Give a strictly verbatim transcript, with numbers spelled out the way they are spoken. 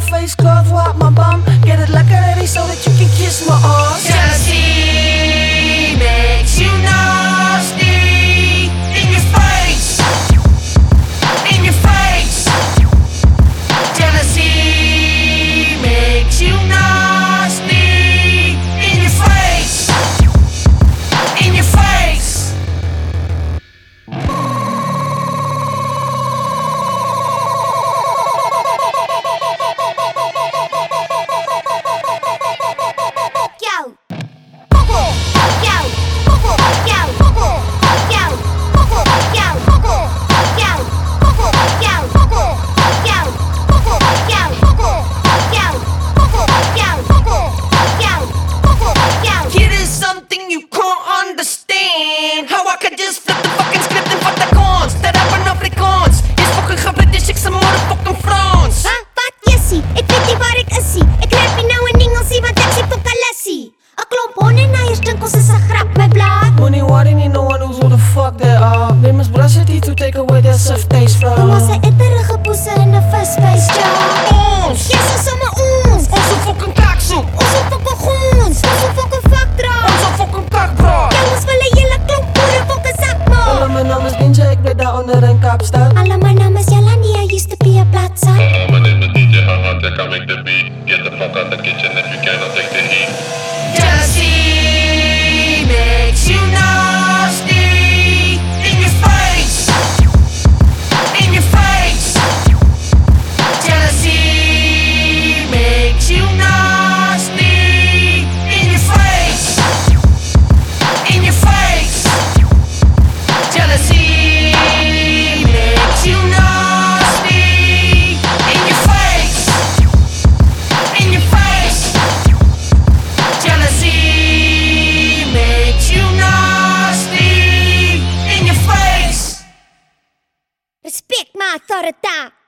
face cloth, wipe my bum. Get it like ready so that you can kiss my ass. Jealousy makes you nasty. In your face, in your face. Jealousy makes you nasty. In your face, in your face. Here is something you can't understand. How I could just flip the fucking script and fuck the cons. Dat rappen Afrikaans. Jy's fucking British, ek's 'n motherfucking Frans. Ha? Wat jessie? Ek weet nie waar ek isie. Ek rap nie nou in Engelsie want ek sê pokalassie. 'n Klomp hondeneiers dink ons is 'n grap, my blaar. Money worry nie, no one knows who the fuck they are. They must brush it to take away their soft taste from. Kom ons 'n etterige poese in 'n visspys jar. Ons, Yes, ons sommer ons. ons is fucking kaksoep. Ons is fucking goons. Ons is fucking vakdra. Ons is fucking kakbraak. Ja, ons wil 'n hele klomp boere fucking sak Hallo, maak. my naam is Ninja, ek bly daar onder in Kaapstad. Hallo, my naam is Yolandi, I used to be a platsa. Uh, my name is D J Haha, I can make the beat. Get the fuck out the kitchen if you cannot take the heat. Jealousy makes you nasty. In your face, in your face. Jealousy makes you nasty. In your face, in your face. Jealousy makes you nasty. In your face, in your face. Jealousy makes you nasty. In your face. Respect my authority.